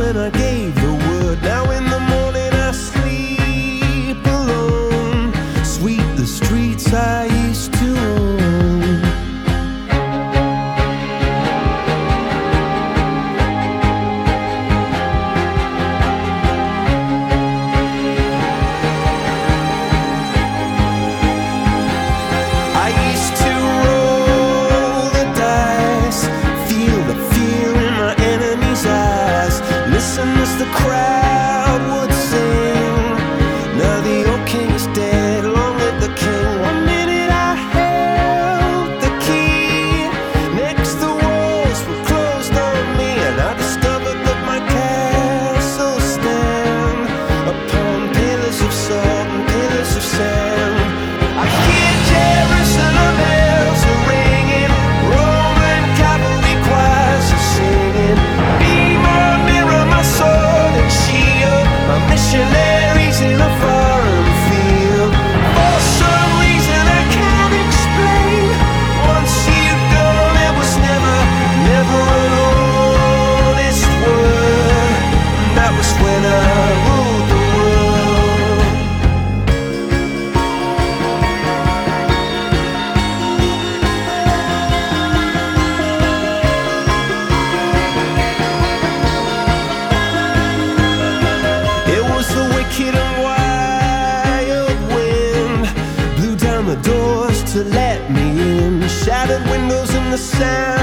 when I gave the word. Now in the morning I sleep alone. Sweep the streets I used to own. I used to roll the dice, feel the fear in my enemy's eyes, listen as the crowd would sing. Now the old king is dead, long live the king. One minute I held the key, next the walls were closed on me, and I discovered that my castle stand upon pillars of salt and pillars of sand. I hear Jerusalem bells are ringing, Roman cavalry choirs are singing. Be my mirror, my sword and shield, my missionaries in a foreign field. For some reason I can't explain, once you've gone there was never, never an honest word. And that was when I ruled the world. It was the wicked and wild wind, blew down the doors to let me in, shattered windows in the sound